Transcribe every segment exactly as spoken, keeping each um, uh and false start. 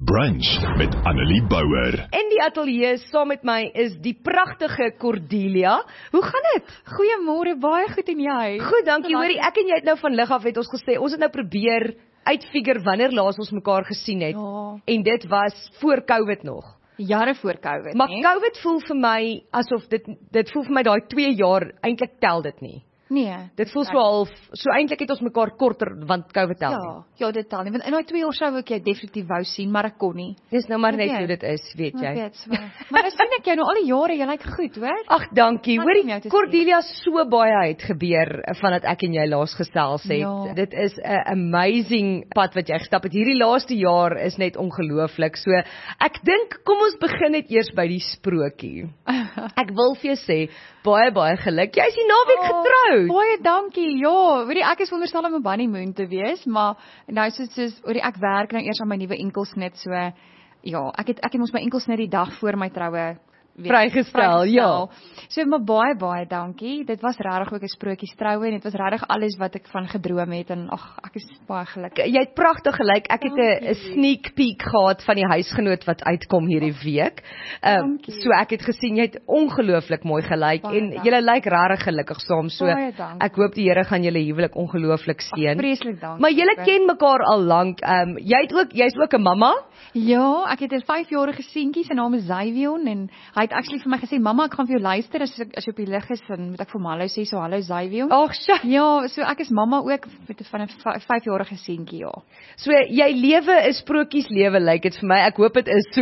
Brunch met Annelie Bouwer. In die ateljee saam met my is die pragtige Cordelia. Hoe gaan dit? Goeiemôre, baie goed en jy? Goed, dankie. Hoorie, ek en jy het nou van lig af het ons gesê, ons het nou probeer uitfigure wanneer laas ons mekaar gesien het. Ja. En dit was voor COVID nog. Jare voor COVID, Maar nie? COVID voel vir my asof dit dit voel vir my daai twee jaar eintlik tel dit nie. Nee. Dit voel so half, so eintlik het ons mekaar korter want COVID tel nie. Ja, ja, dit tel nie. Want in daai twee jaar sou ek jou definitief wou sien, maar ek kon nie. Dis nou maar Weet net jy? hoe dit is, weet jy. Ek weet, swaar. Maar nou sien ek jou nou al die jare, jy lyk goed, hoor? Ag, dankie. Wat Hoorie, om jou te sê? Cordelia, so baie het gebeur vandat ek en jy laas gesels het. Ja. Dit is 'n amazing pad wat jy gestap het. Hierdie laaste jaar is net ongelooflik. So, ek dink kom ons begin net eers by die sprokie. Ek wil vir jou sê, baie baie geluk. Jy is die naweek Oh, getroud. Baie dankie. Ja, weet jy, ek is wonderstel om 'n honeymoon te wees, maar nou soos soos oor ek werk nou eers aan my nuwe enkelsnit, so ja, ek het ek het mos my enkelsnit die dag voor my troue weet, Vrygestel, ja. So maar baie baie dankie. Dit was regtig ook 'n sprokies troue en dit was regtig alles wat ek van gedroom het en ag, ek is baie gelukkig. Jy het pragtig gelyk. Ek het 'n Dankie. sneak peek gehad van die huisgenoot wat uitkom hierdie week. Uh, Dankie. so ek het gesien jy het ongelooflik mooi gelyk Baie en dankie. julle lyk regtig gelukkig saam. So Baie dankie. ek hoop die Here gaan julle huwelik ongelooflik seën. Vreeslik dankie. Maar julle ken mekaar al lank. Ehm um, jy het ook jy's ook 'n mamma. Ja, ek het 'n vyfjarige seentjie, sy naam is Xavion en hy het actually vir my gesê, "Mamma, ek gaan vir jou luister as ek as jy op die lig is, dan moet ek vir hom hallo sê, so hallo Xavion." Ag, sjoe. Ja, so ek is mamma ook met 'n van 'n vy- vyfjarige seentjie, ja. So jy lewe is sprokies lewe lyk dit vir my. Ek hoop dit is so.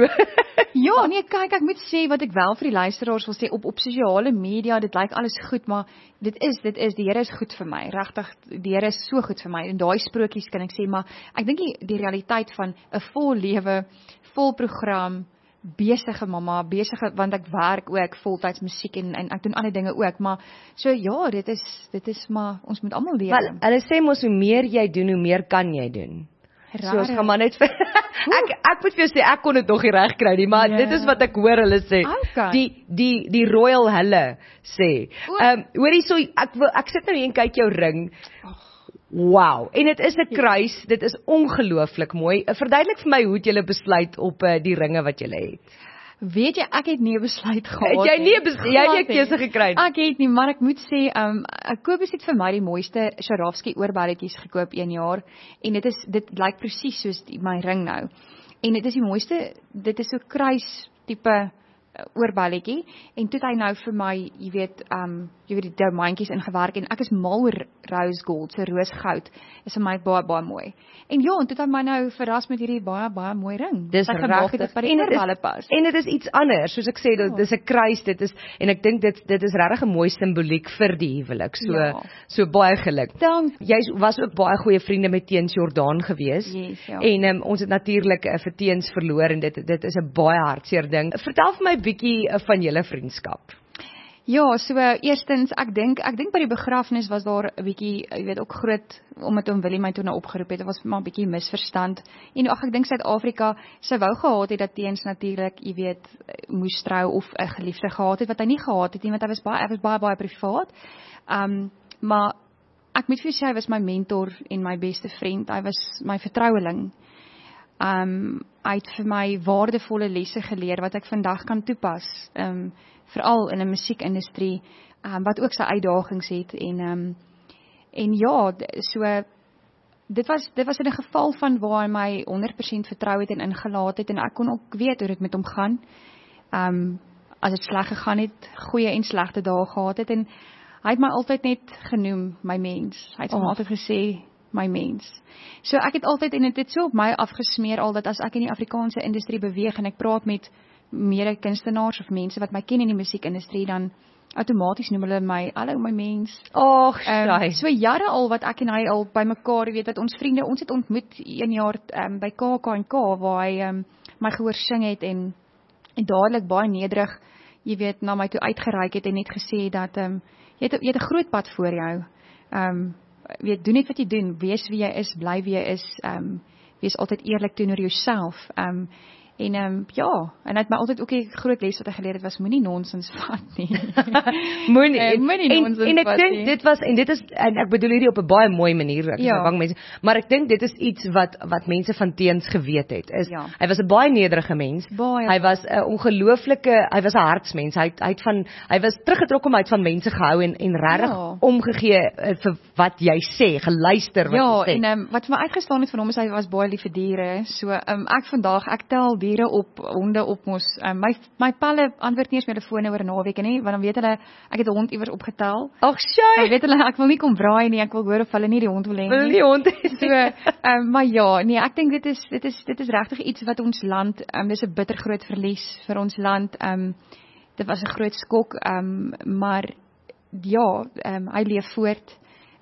Ja, nee, kyk, ek moet sê wat ek wel vir die luisteraars wil sê op op sosiale media, dit lyk alles goed, maar dit is dit is die Here is goed vir my. Regtig, die Here is so goed vir my. En daai sprokies kan ek sê, maar ek dink die, die realiteit van 'n vol lewe, vol program, besige mamma, besige want ek werk ook voltyds musiek en en ek doen ander dinge ook, maar so ja, dit is dit is maar ons moet almal lewe. Wel, hulle sê mos hoe meer jy doen, hoe meer kan jy doen. So ons gaan maar net vir ek ek moet vir jou sê ek kon dit nog nie reg kry nie, maar Ja. dit is wat ek hoor hulle sê. Okay. Die die die royal hulle sê. O. Ehm um, hoorie so ek wil ek sit nou hier en kyk jou ring. Wow, en dit is 'n kruis, dit is ongelooflik mooi. Verduidelik vir my hoe het julle besluit op uh, die ringe wat julle het. Weet jy, ek het nie 'n besluit gehad Het jy nie 'n bes- jy het nie 'n Glad nie. keuse gekry nie? Ek het nie, maar ek moet sê, um Kobus het vir my die mooiste Swarovski oorballetjies gekoop een jaar en dit is dit lyk presies soos die, my ring nou. En dit is die mooiste, dit is so kruis tipe oorballetjie en toe het hy nou vir my, jy weet, um jy weet die diamantjies ingewerk en ek is mal oor rose gold, so roosgoud is vir my baie baie mooi. En ja, en toe het hy my nou verras met hierdie baie baie mooi ring. Dis Wat hy gemaak het, regtig. wat by die En dit is- oorballe pas. En dit is iets anders, soos ek sê, dit dis 'n kruis, dit is en ek dink dit dit is regtig 'n mooi simboliek vir die huwelik. So Ja. so baie geluk. Dank. Jy was ook baie goeie vriende met Teens Jordaan gewees. Yes, ja. En um, ons het natuurlik uh, vir Teens verloor en dit dit is 'n baie hartseer ding. Vertel vir my 'n bietjie uh, van julle vriendskap. Ja, so uh, eerstens, ek dink ek dink by die begrafnis was daar 'n bietjie, jy weet, ook groot omdat oom Willie my toe nou opgeroep het, dit was maar 'n bietjie misverstand. En ag, ek dink Suid-Afrika sou wou gehad het dat Teens natuurlik, jy weet, moes trou of 'n geliefde gehad het wat hy nie gehad het nie, want hy was baie hy was baie baie privaat. Um maar ek moet vir jou sê hy was my mentor en my beste vriend. Hy was my vertroueling. Um hy het vir my waardevolle lesse geleer wat ek vandag kan toepas. Um veral in 'n musiekindustrie um, wat ook sy uitdagings het en um, en ja, so dit was dit was in 'n geval van waar hy my honderd persent vertrou het en ingelaat het en ek kon ook weet hoe dit met hom gaan. Um as dit sleg gegaan het, goeie en slegte dae gehad het en hy het my altyd net genoem my mens. Hy het hom Oh. altyd gesê my mens. So ek het altyd en dit het so op my afgesmeer al dat as ek in die Afrikaanse industrie beweeg en ek praat met mede kunstenaars of mense wat my ken in die musiekindustrie, dan outomaties noem hulle my, hallo my mens. Ag, Um, sy. so jare al wat ek en hy al by mekaar, jy weet wat ons vriende, ons het ontmoet een jaar um, by K K en K waar hy um, my gehoor sing het en, en dadelik baie nederig, jy weet, na my toe uitgereik het en net gesê dat um, jy het, jy het 'n groot pad voor jou. Um, weet, doen net wat jy doen, wees wie jy is, bly wie jy is, um, wees altyd eerlik teenoor jouself. Um, En um, ja, en hy het my altyd ook die groot les wat hy geleer het was moenie nonsens vat nie. Moenie uh, moenie nonsens vat nie. En ek dink dit was en dit is en ek bedoel hierdie op 'n baie mooi manier, ek ja. is bang mense, maar ek dink dit is iets wat wat mense van Teens geweet het. Is ja. hy was 'n baie nederige mens. Baie, hy was 'n ongelooflike, hy was 'n hartsmens. Hy hy het van hy was teruggetrek om uit van mense gehou en en regtig ja. omgegee uh, vir wat jy sê, geluister wat ja, jy sê. Ja, en um, wat vir my uitgestaan het van hom is hy was baie lief vir diere. So um, ek vandag ek tel diere op, honde op mos. Um, my my palle antwoord nie eens my telefone oor 'n naweek nie, want dan weet hulle ek het 'n hond iewers opgetel. Ag, sjoe. Dan weet hulle ek wil nie kom braai nie, ek wil hoor of hulle nie die hond wil hê nie. Wil die hond hê. So, um, maar ja, nee, ek dink dit is dit is dit is regtig iets wat ons land, um, dis 'n bitter groot verlies vir ons land. Um, dit was 'n groot skok, um, maar ja, um, hy leef voort.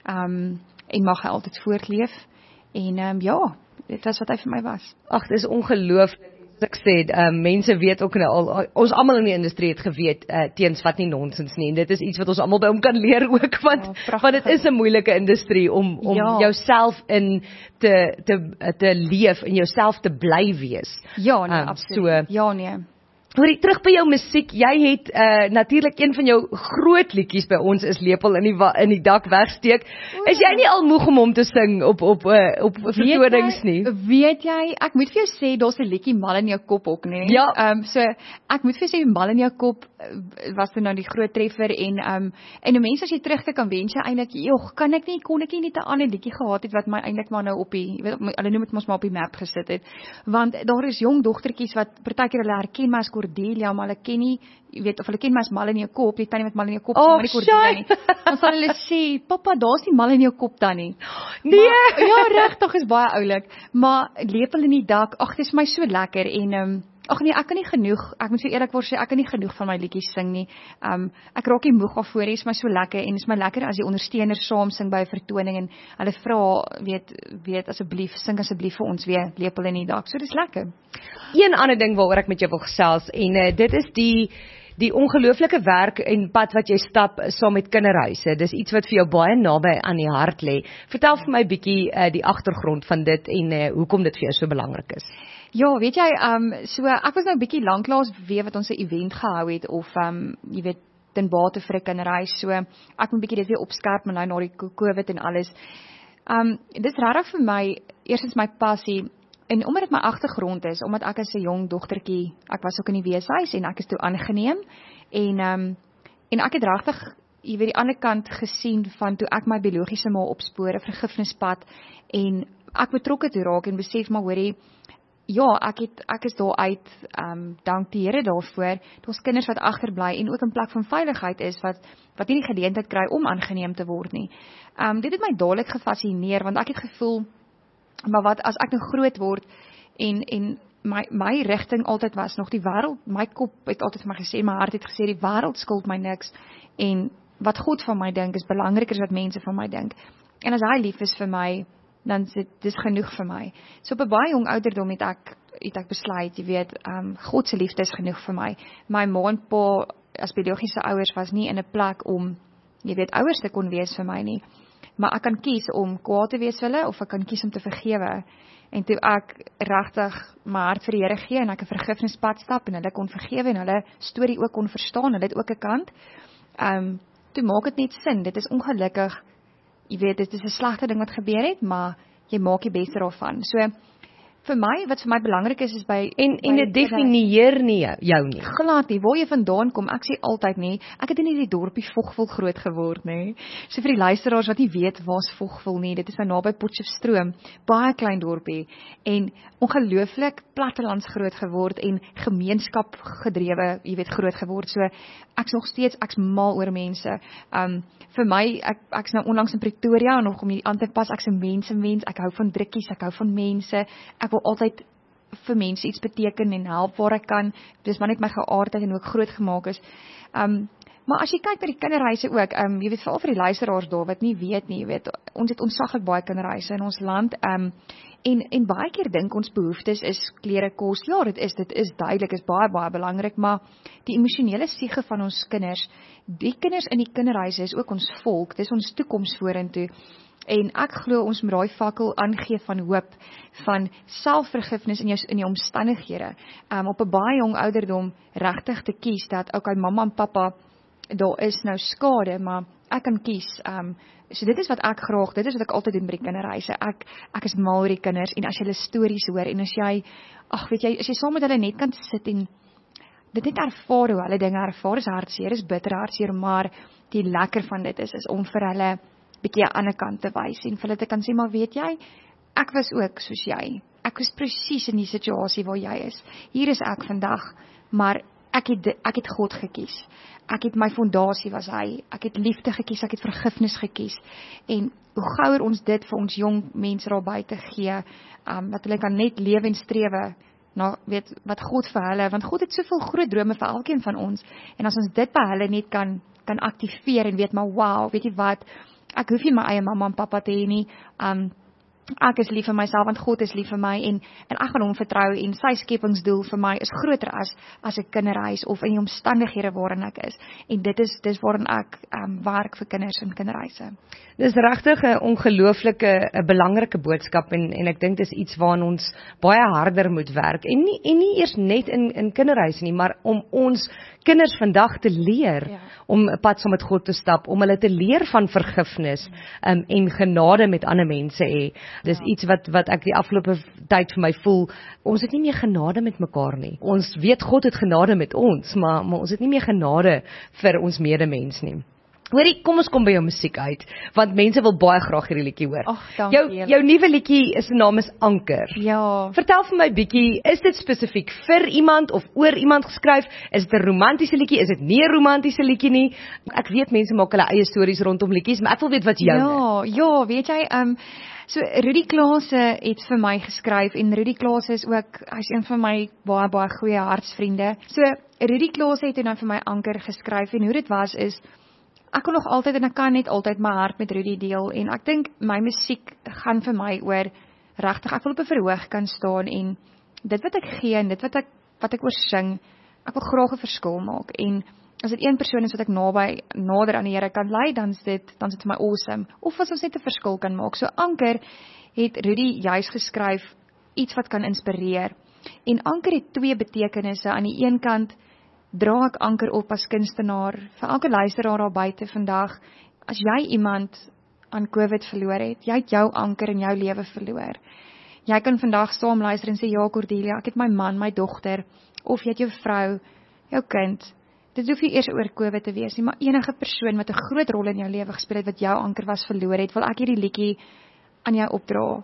Um, en mag hy altyd voortleef. En um, ja, dit was wat hy vir my was. Ag, dis ongelooflik. Ek sê, um, mense weet ook nou al, ons almal in die industrie het geweet, uh, Teens vat nie nonsens nie, en dit is iets wat ons almal by hom kan leer ook, want, ja, want dit is 'n moeilike industrie om, om ja. jouself in te, te, te leef, en jouself te bly wees. Ja, nee, um, absoluut. So, ja, nee. Hoorie, terug by jou musiek, jy het uh, natuurlik een van jou groot liedjies by ons is Lepel in die in die dak wegsteek. Is jy nie al moeg om hom te sing op op uh, op vertonings nie? Weet jy, ek moet vir jou sê daar's 'n liedjie Mal in jou kop ook, nê? Ja. Ehm um, so ek moet vir jou sê Mal in jou kop was toe nou die groot treffer en ehm um, en die mense as jy terugkyk kan wens jy eintlik, "Jog, kan ek nie kon ek nie net 'n ander liedjie gehad het wat my eintlik maar nou op die, jy weet, hulle noem dit mos maar op die map gesit het." Want daar is jong dogtertjies wat partykeer hulle herken my as Cordelia, maar hulle ken nie, jy weet, of hulle ken my as Mal in jou kop, jy tannie met Mal in jou kop, oh, maar nie Cordelia nie. Dan sal hulle sê, "Pappa, daar's nie Mal in jou kop tannie." Nee. Maar, ja, regtig is baie oulik, maar Lepel in die dak, ag, dit is my so lekker en ehm um, ag nee, ek kan nie genoeg, ek moet vir eerlikwaar sê, ek kan nie genoeg van my liedjies sing nie. Um, ek raak nie moeg daarvoor, dit is my so lekker en is my lekker as die ondersteuners saam sing by 'n vertoning en hulle vra, weet, weet asseblief, sing asseblief vir ons weer Lepel in die dak. So dis lekker. Een ander ding waaroor ek met jou wil gesels en uh, dit is die die ongelooflike werk en pad wat jy stap saam met kinderhuise. Dis iets wat vir jou baie naby aan die hart lê. Vertel vir my bietjie uh, die agtergrond van dit en uh, hoekom dit vir jou so belangrik is. Ja, weet jy, um, so ek was nou 'n bietjie lanklaas weer wat ons 'n event gehou het of um, jy weet, ten bate vir 'n kinderhuis. So ek moet bietjie dit weer opskerp maar nou na die COVID en alles. Um, dis regtig vir my eerstens my passie. En omdat dit my agtergrond is, omdat ek as 'n jong dogtertjie, ek was ook in die weeshuis en ek is toe aangeneem en um, en ek het regtig, jy weet, die ander kant gesien van toe ek my biologiese ma opspoor, 'n vergifnispad en ek betrokke toe raak en besef maar hoorie, ja, ek het ek is daar uit, um, dank die Here daarvoor. Daar's kinders wat agterbly en ook 'n plek van veiligheid is wat wat nie die geleentheid kry om aangeneem te word nie. Um, dit het my dadelik gefassineer want ek het gevoel maar wat as ek nou groot word en en my my rigting altyd was nog die wêreld, my kop het altyd vir my gesê, my hart het gesê die wêreld skuld my niks en wat God van my dink is belangriker as wat mense van my dink. En as hy lief is vir my, dan is dit dis genoeg vir my. So op 'n baie jong ouderdom het ek het ek besluit, jy weet, um, God se liefde is genoeg vir my. My ma en pa as biologiese ouers was nie in 'n plek om, jy weet, ouers te kon wees vir my nie. Maar ek kan kies om kwaad te wees vir hulle of ek kan kies om te vergewe. En toe ek regtig my hart vir die Here gee en ek 'n vergifnispad stap en hulle kon vergewe en hulle storie ook kon verstaan, hulle het ook 'n kant. Ehm um, toe maak dit net sin. Dit is ongelukkig, jy weet, dit is 'n slegte ding wat gebeur het, maar jy maak die beste daarvan. So vir my, wat vir my belangrik is, is by... En, en dit definieer nie jou nie. Glad nie, waar jy vandaan kom, ek sê altyd nie, ek het in hierdie dorpie Vogvul groot geword, nie. So vir die luisteraars wat nie weet, waar's Vogvul nie, dit is nou naby Potchefstroom, baie klein dorpie, en ongelooflik plattelands groot geword, en gemeenskap gedrewe, jy weet, groot geword, so, ek's nog steeds, ek's mal oor mense, um, vir my, ek, ek's nou onlangs in Pretoria, nog om hier aan te pas, ek's 'n mensemens, ek hou van drukkies, ek hou van mense, ek wil altyd vir mense iets beteken en help waar ek kan, dis maar net my geaardheid en hoe ek groot gemaak is. Um, Maar as jy kyk na die kinderhuise ook, um, jy weet veral vir die luisteraars daar wat nie weet nie, jy weet, ons het ontsaglik baie kinderhuise in ons land, um, en en baie keer dink ons behoeftes is klere, kos. Ja, dit is dit is duidelik, is baie baie belangrik, maar die emosionele siege van ons kinders, die kinders in die kinderhuise is ook ons volk, dis ons toekoms vorentoe. En ek glo ons moet daai fakkel aangee van hoop, van selfvergifnis in jou in die omstandighede, um, op 'n baie jong ouderdom regtig te kies dat okay, mamma en pappa, daar is nou skade, maar ek kan kies. Um, so dit is wat ek graag, dit is wat ek altyd doen by die kinderhuise. Ek ek is mal oor die kinders en as jy hulle stories hoor en as jy ag weet jy, as jy saam met hulle net kan sit en dit net ervaar hoe hulle dinge ervaar, is hartseer, is bitter hartseer, maar die lekker van dit is is om vir hulle bietjie aan 'n ander kant te wys en vir hulle te kan sê, maar weet jy, ek was ook soos jy. Ek was presies in die situasie waar jy is. Hier is ek vandag, maar ek het ek het God gekies. Ek het my fondasie was hy. Ek het liefde gekies, ek het vergifnis gekies. En hoe gouer ons dit vir ons jong mense daar buite gee, um, dat hulle kan net lewe en strewe na weet wat God vir hulle, want God het soveel groot drome vir elkeen van ons. En as ons dit by hulle net kan kan aktiveer en weet maar wow, weet jy wat, ek hoef nie my eie mamma en pappa te hê nie. Um, ek is lief vir myself, want God is lief vir my, en, en ek gaan hom vertrou, en sy skepingsdoel vir my is groter as, as 'n kinderhuis, of in die omstandighede waarin ek is, en dit is, dis waarin ek um, werk vir kinders in kinderhuise. Dis regtig 'n ongelooflike, 'n belangrike boodskap, en, en ek dink dis iets waaraan ons baie harder moet werk, en nie, en nie eers net in, in kinderhuise nie, maar om ons kinders vandag te leer, ja. om 'n pad saam met God te stap, om hulle te leer van vergifnis, um, en genade met ander mense hê. Dis ja. iets wat, wat ek die afgelope tyd vir my voel, ons het nie meer genade met mekaar nie. Ons weet God het genade met ons, maar, maar ons het nie meer genade vir ons medemens nie. Hoorie, kom ons kom by jou musiek uit, want mense wil baie graag hierdie liedjie hoor. Ag, dankie. Jou, jou nuwe liedjie is se naam is Anker. Ja. Vertel vir my bietjie, is dit spesifiek vir iemand of oor iemand geskryf? Is dit 'n romantiese liedjie? Is dit nie 'n romantiese liedjie nie? Ek weet mense maak hulle eie stories rondom liedjies, maar ek wil weet wat jou Ja, is. ja, weet jy, um, so Rudy Klase het vir my geskryf, en Rudy Klase is ook, hy's een van my baie, baie goeie hartsvriende. So, Rudy Klase het nou vir my Anker geskryf, en hoe dit was is, ek kon nog altyd, en ek kan net altyd my hart met Rudy deel, en ek dink my musiek gaan vir my oor, regtig, ek wil op 'n verhoog kan staan, en dit wat ek gee, en dit wat ek, wat ek oor sing, ek wil graag 'n verskil maak, en as dit een persoon is wat ek naby, nader aan die Here kan lei, dan is dit, dan is dit vir my awesome, of as ons net 'n verskil kan maak. So Anker het Rudy juis geskryf, iets wat kan inspireer, en Anker het twee betekenisse. Aan die een kant dra ek anker op as kunstenaar, vir elke luisteraar daar buite vandag, as jy iemand aan COVID verloor het, jy het jou anker in jou lewe verloor. Jy kan vandag saam luister en sê, ja Cordelia, ek het my man, my dogter, of jy het jou vrou, jou kind. Dit hoef nie eers oor COVID te wees nie, maar enige persoon wat 'n groot rol in jou lewe gespeel het, wat jou anker was verloor het, wil ek hierdie liedjie aan jou opdra.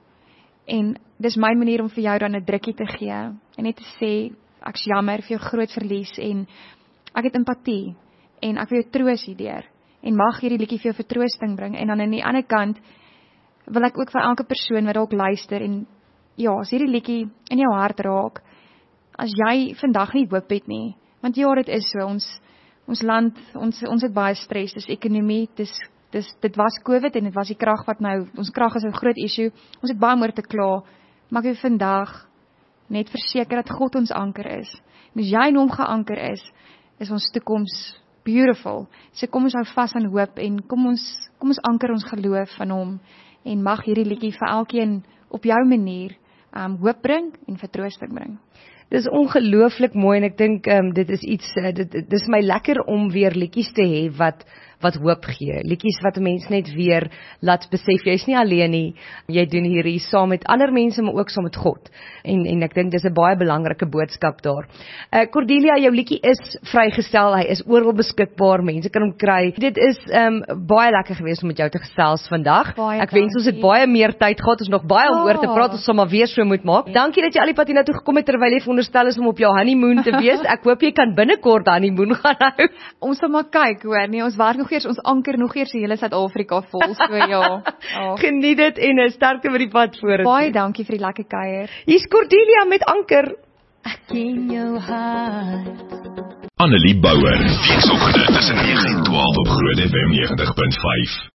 En dis my manier om vir jou dan 'n drukkie te gee, en net te sê, ek's jammer vir jou groot verlies, en ek het empatie, en ek wil jou troos hierdeur, en mag hierdie liedjie vir jou vertroosting bring, en dan aan die ander kant, wil ek ook vir elke persoon wat dalk luister, en ja, as hierdie liedjie in jou hart raak, as jy vandag nie hoop het nie, want ja, dit is so, ons, ons land, ons, ons het baie stres, dis ekonomie, dis, dis, dit was COVID, en dit was die krag wat nou, ons krag is 'n groot issue, ons het baie meer te kla, maar ek wil vandag net verseker dat God ons anker is, en as jy in hom geanker is, is ons toekoms beautiful, so kom ons hou vas aan hoop, en kom ons, kom ons anker ons geloof van hom, en mag hierdie liedjie vir elkeen op jou manier, um, hoop bring, en vertroosting bring. Dis ongelooflik mooi, en ek dink um, dit is iets, uh, dit, dit is my lekker om weer liedjies te hê wat wat hoop gee, liedjies wat 'n mens net weer laat besef, jy's nie alleen nie, jy doen hierdie saam met ander mense, maar ook saam met God, en, en ek dink dis 'n baie belangrike boodskap daar. Uh, Cordelia, jou liedjie is vrygestel, hy is oral beskikbaar, mense kan hom kry, dit is um, baie lekker geweest om met jou te gesels vandag, baie ek wens ons het baie meer tyd gehad, ons nog baie om oor te praat, ons sal maar weer so moet maak. Dankie dat jy al die pad hiernatoe gekom het, terwyl jy veronderstel is om op jou honeymoon te wees, ek hoop jy kan binnekort honeymoon gaan hou. Ons sal maar kyk, hoor, nee, ons werk nog eers, ons anker nog eers die hele Suid-Afrika vol, so ja. Oh. Geniet dit, en uh, sterkte met die pad vorentoe. Baie dankie vir die lekker kuier. Hier's Cordelia met Anker. Ek ken jou hart. Annelie Bouwer. Weekoggend tussen negen en twaalf op Groot F M negentig punt vyf.